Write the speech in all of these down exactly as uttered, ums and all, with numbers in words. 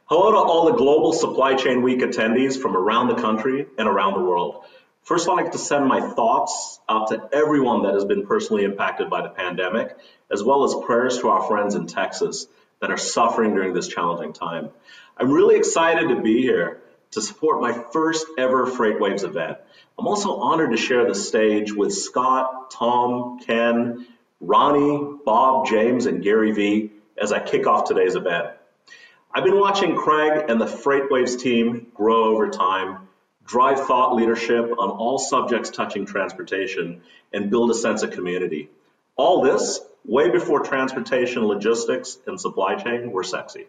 Hello to all the Global Supply Chain Week attendees from around the country and around the world. First, I'd like to send my thoughts out to everyone that has been personally impacted by the pandemic, as well as prayers to our friends in Texas that are suffering during this challenging time. I'm really excited to be here to support my first ever FreightWaves event. I'm also honored to share the stage with Scott, Tom, Ken, Ronnie, Bob, James, and Gary Vee as I kick off today's event. I've been watching Craig and the FreightWaves team grow over time, drive thought leadership on all subjects touching transportation, and build a sense of community. All this way before transportation, logistics, and supply chain were sexy.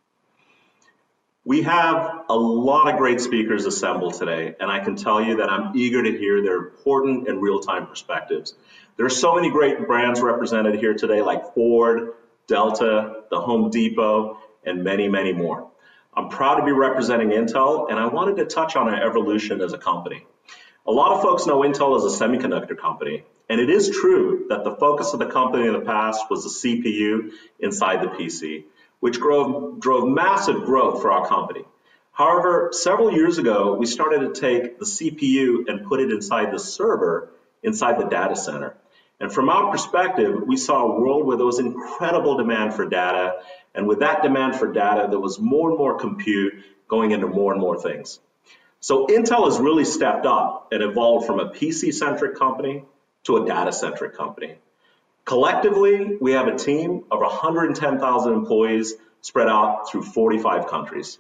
We have a lot of great speakers assembled today, and I can tell you that I'm eager to hear their important and real-time perspectives. There are so many great brands represented here today, like Ford, Delta, the Home Depot, and many, many more. I'm proud to be representing Intel, and I wanted to touch on our evolution as a company. A lot of folks know Intel as a semiconductor company, and it is true that the focus of the company in the past was the C P U inside the P C, which drove, drove massive growth for our company. However, several years ago, we started to take the C P U and put it inside the server inside the data center. And from our perspective, we saw a world where there was incredible demand for data, and with that demand for data, there was more and more compute going into more and more things. So Intel has really stepped up and evolved from a P C-centric company to a data-centric company. Collectively, we have a team of one hundred ten thousand employees spread out through forty-five countries.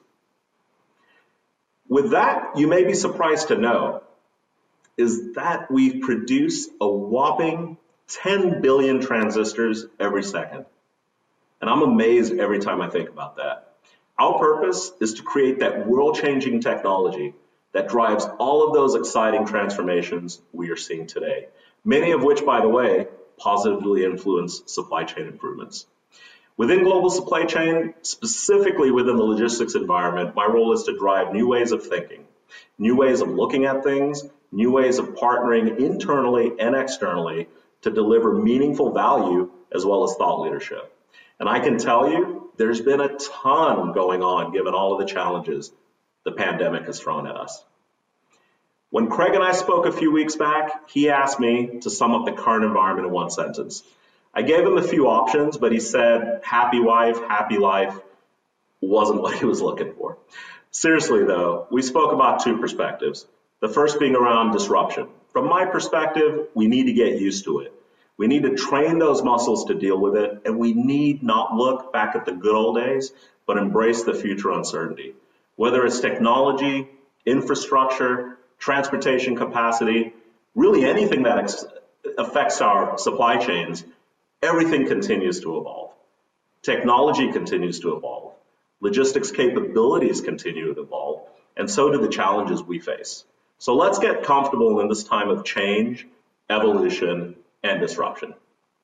With that, you may be surprised to know is that we produce a whopping ten billion transistors every second. And I'm amazed every time I think about that. Our purpose is to create that world-changing technology that drives all of those exciting transformations we are seeing today, many of which, by the way, positively influence supply chain improvements. Within global supply chain, specifically within the logistics environment, my role is to drive new ways of thinking, new ways of looking at things, new ways of partnering internally and externally to deliver meaningful value as well as thought leadership. And I can tell you, there's been a ton going on given all of the challenges the pandemic has thrown at us. When Craig and I spoke a few weeks back, he asked me to sum up the current environment in one sentence. I gave him a few options, but he said happy wife, happy life wasn't what he was looking for. Seriously though, we spoke about two perspectives. The first being around disruption. From my perspective, we need to get used to it. We need to train those muscles to deal with it, and we need not look back at the good old days, but embrace the future uncertainty. Whether it's technology, infrastructure, transportation capacity, really anything that ex- affects our supply chains, everything continues to evolve. Technology continues to evolve. Logistics capabilities continue to evolve, and so do the challenges we face. So let's get comfortable in this time of change, evolution, and disruption.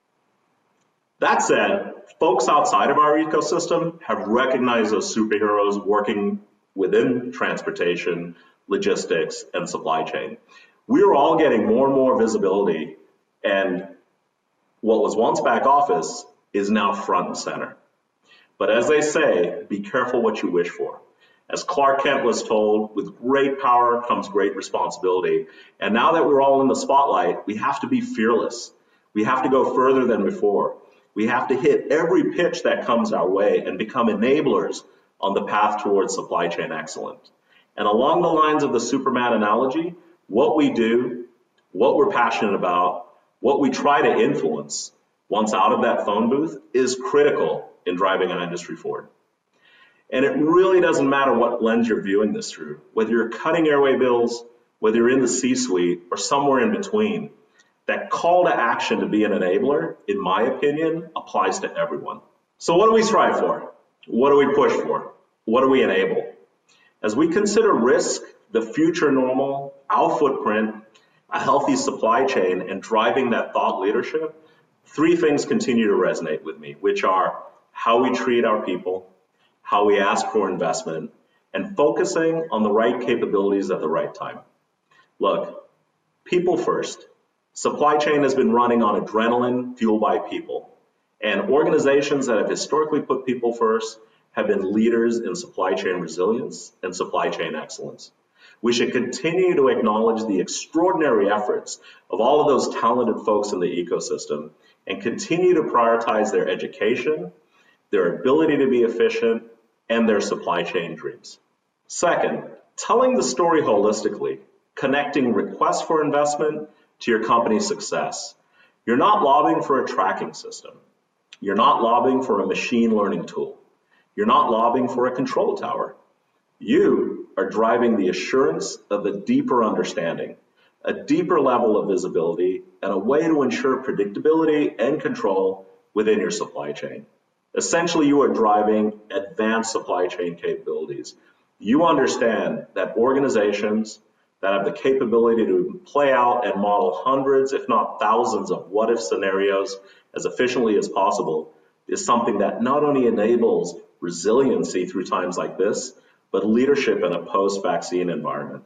That said, folks outside of our ecosystem have recognized those superheroes working within transportation, logistics, and supply chain. We're all getting more and more visibility, and what was once back office is now front and center. But as they say, be careful what you wish for. As Clark Kent was told, with great power comes great responsibility. And now that we're all in the spotlight, we have to be fearless. We have to go further than before. We have to hit every pitch that comes our way and become enablers on the path towards supply chain excellence. And along the lines of the Superman analogy, what we do, what we're passionate about, what we try to influence once out of that phone booth is critical in driving our industry forward. And it really doesn't matter what lens you're viewing this through, whether you're cutting airway bills, whether you're in the C-suite or somewhere in between. That call to action to be an enabler, in my opinion, applies to everyone. So what do we strive for? What do we push for? What do we enable? As we consider risk, the future normal, our footprint, a healthy supply chain, and driving that thought leadership, three things continue to resonate with me, which are how we treat our people, how we ask for investment, and focusing on the right capabilities at the right time. Look, people first. Supply chain has been running on adrenaline fueled by people. And organizations that have historically put people first have been leaders in supply chain resilience and supply chain excellence. We should continue to acknowledge the extraordinary efforts of all of those talented folks in the ecosystem and continue to prioritize their education, their ability to be efficient, and their supply chain dreams. Second, telling the story holistically, connecting requests for investment to your company's success. You're not lobbying for a tracking system. You're not lobbying for a machine learning tool. You're not lobbying for a control tower. You are driving the assurance of a deeper understanding, a deeper level of visibility, and a way to ensure predictability and control within your supply chain. Essentially, you are driving advanced supply chain capabilities. You understand that organizations that have the capability to play out and model hundreds, if not thousands, of what-if scenarios as efficiently as possible is something that not only enables resiliency through times like this, but leadership in a post-vaccine environment.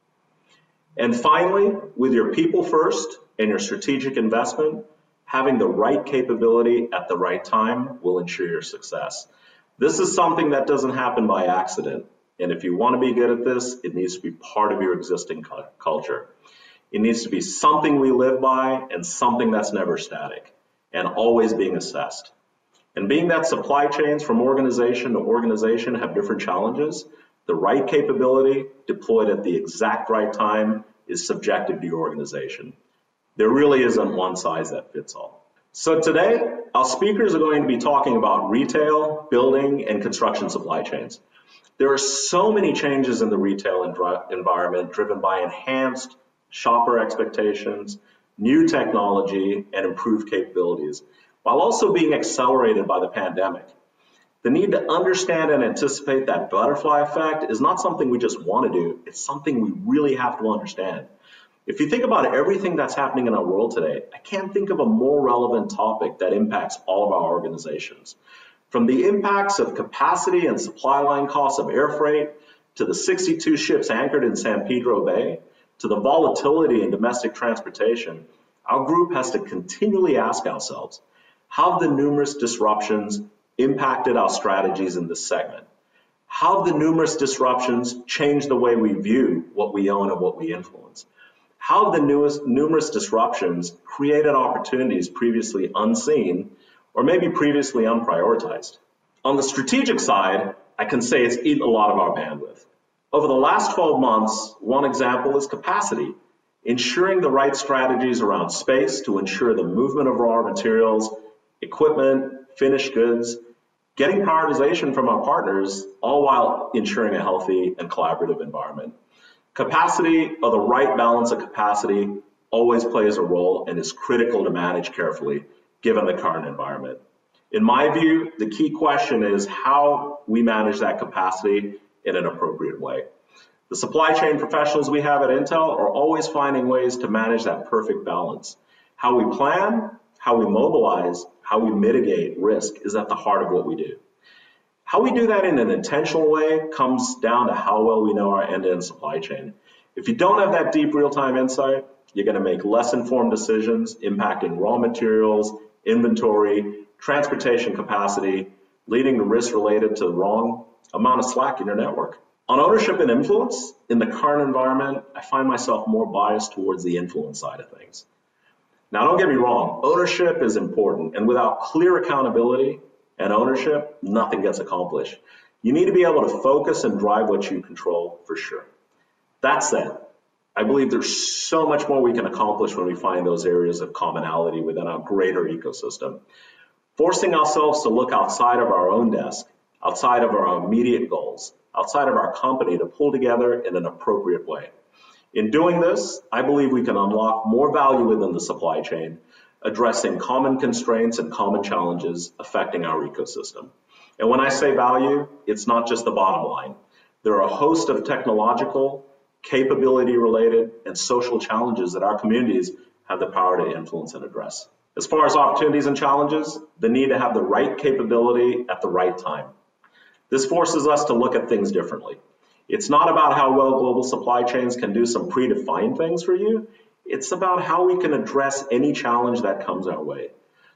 And finally, with your people first and your strategic investment, having the right capability at the right time will ensure your success. This is something that doesn't happen by accident. And if you want to be good at this, it needs to be part of your existing cu- culture. It needs to be something we live by and something that's never static and always being assessed. And being that supply chains from organization to organization have different challenges, the right capability deployed at the exact right time is subjective to your organization. There really isn't one size that fits all. So today, our speakers are going to be talking about retail, building, and construction supply chains. There are so many changes in the retail environment driven by enhanced shopper expectations, new technology, and improved capabilities, while also being accelerated by the pandemic. The need to understand and anticipate that butterfly effect is not something we just want to do, it's something we really have to understand. If you think about everything that's happening in our world today, I can't think of a more relevant topic that impacts all of our organizations. From the impacts of capacity and supply line costs of air freight, to the sixty-two ships anchored in San Pedro Bay, to the volatility in domestic transportation, our group has to continually ask ourselves, how have the numerous disruptions impacted our strategies in this segment? How have the numerous disruptions changed the way we view what we own and what we influence? How have the newest, numerous disruptions created opportunities previously unseen or maybe previously unprioritized? On the strategic side, I can say it's eaten a lot of our bandwidth. Over the last twelve months, one example is capacity, ensuring the right strategies around space to ensure the movement of raw materials, equipment, finished goods, getting prioritization from our partners, all while ensuring a healthy and collaborative environment. Capacity, or the right balance of capacity, always plays a role and is critical to manage carefully, given the current environment. In my view, the key question is how we manage that capacity in an appropriate way. The supply chain professionals we have at Intel are always finding ways to manage that perfect balance. How we plan, how we mobilize, how we mitigate risk is at the heart of what we do. How we do that in an intentional way comes down to how well we know our end-to-end supply chain. If you don't have that deep real-time insight, you're going to make less informed decisions impacting raw materials, inventory, transportation capacity, leading to risks related to the wrong amount of slack in your network. On ownership and influence, in the current environment, I find myself more biased towards the influence side of things. Now, don't get me wrong, ownership is important, and without clear accountability and ownership, nothing gets accomplished. You need to be able to focus and drive what you control for sure. That said, I believe there's so much more we can accomplish when we find those areas of commonality within our greater ecosystem. Forcing ourselves to look outside of our own desk, outside of our immediate goals, outside of our company to pull together in an appropriate way. In doing this, I believe we can unlock more value within the supply chain, addressing common constraints and common challenges affecting our ecosystem. And when I say value, it's not just the bottom line. There are a host of technological, capability-related, and social challenges that our communities have the power to influence and address. As far as opportunities and challenges, the need to have the right capability at the right time. This forces us to look at things differently. It's not about how well global supply chains can do some predefined things for you. It's about how we can address any challenge that comes our way.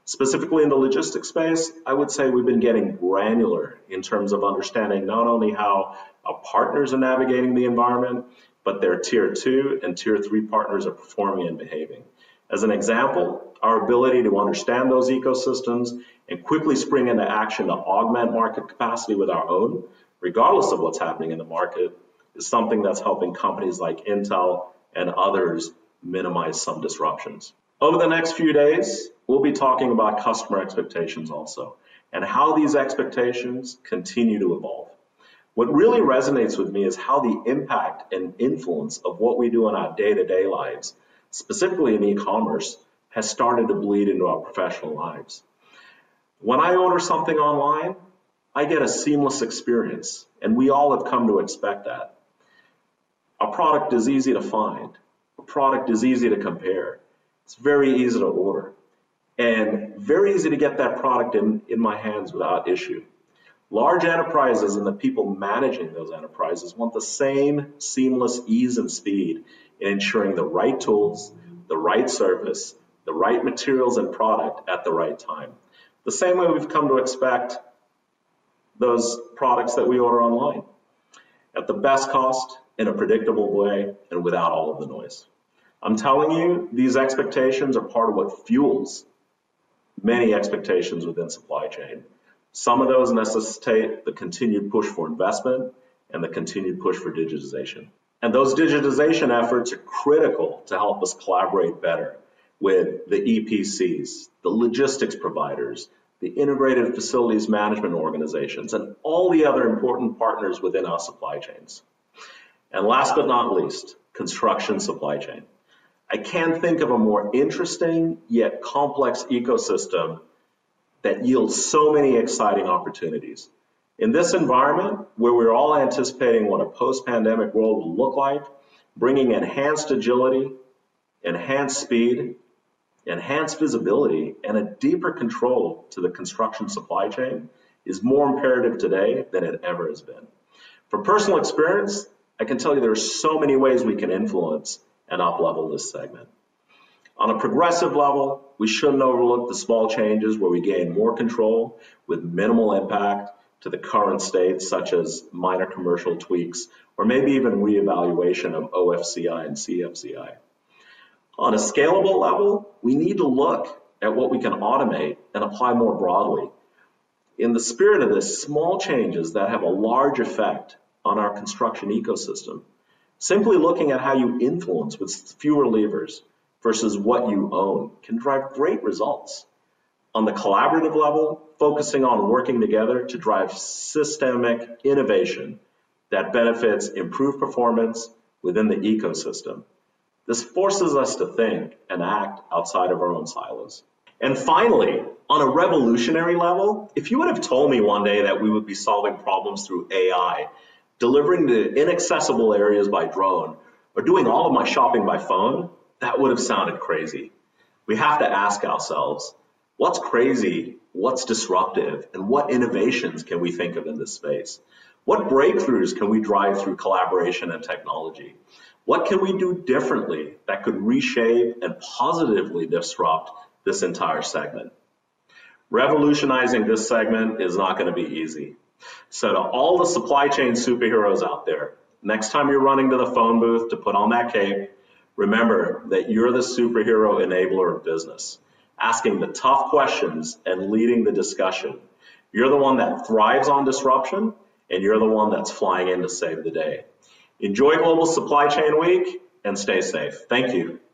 Specifically in the logistics space, I would say we've been getting granular in terms of understanding not only how our partners are navigating the environment, but their tier two and tier three partners are performing and behaving. As an example, our ability to understand those ecosystems and quickly spring into action to augment market capacity with our own, regardless of what's happening in the market, is something that's helping companies like Intel and others minimize some disruptions. Over the next few days, we'll be talking about customer expectations also, and how these expectations continue to evolve. What really resonates with me is how the impact and influence of what we do in our day-to-day lives, specifically in e-commerce, has started to bleed into our professional lives. When I order something online, I get a seamless experience, and we all have come to expect that. A product is easy to find. A product is easy to compare. It's very easy to order, and very easy to get that product in, in my hands without issue. Large enterprises and the people managing those enterprises want the same seamless ease and speed in ensuring the right tools, the right service, the right materials and product at the right time. The same way we've come to expect those products that we order online, at the best cost, in a predictable way, and without all of the noise. I'm telling you, these expectations are part of what fuels many expectations within supply chain. Some of those necessitate the continued push for investment and the continued push for digitization. And those digitization efforts are critical to help us collaborate better with the E P Cs, the logistics providers, the integrated facilities management organizations, and all the other important partners within our supply chains. And last but not least, construction supply chain. I can't think of a more interesting yet complex ecosystem that yields so many exciting opportunities. In this environment, where we're all anticipating what a post-pandemic world will look like, bringing enhanced agility, enhanced speed, enhanced visibility, and a deeper control to the construction supply chain is more imperative today than it ever has been. From personal experience, I can tell you there are so many ways we can influence and up-level this segment. On a progressive level, we shouldn't overlook the small changes where we gain more control with minimal impact to the current state, such as minor commercial tweaks, or maybe even reevaluation of O F C I and C F C I. On a scalable level, we need to look at what we can automate and apply more broadly. In the spirit of this, small changes that have a large effect on our construction ecosystem, simply looking at how you influence with fewer levers versus what you own can drive great results. On the collaborative level, focusing on working together to drive systemic innovation that benefits improved performance within the ecosystem. This forces us to think and act outside of our own silos. And finally, on a revolutionary level, if you would have told me one day that we would be solving problems through A I, delivering to inaccessible areas by drone, or doing all of my shopping by phone, that would have sounded crazy. We have to ask ourselves, what's crazy, what's disruptive, and what innovations can we think of in this space? What breakthroughs can we drive through collaboration and technology? What can we do differently that could reshape and positively disrupt this entire segment? Revolutionizing this segment is not going to be easy. So to all the supply chain superheroes out there, next time you're running to the phone booth to put on that cape, remember that you're the superhero enabler of business, asking the tough questions and leading the discussion. You're the one that thrives on disruption, and you're the one that's flying in to save the day. Enjoy Global Supply Chain Week and stay safe. Thank you.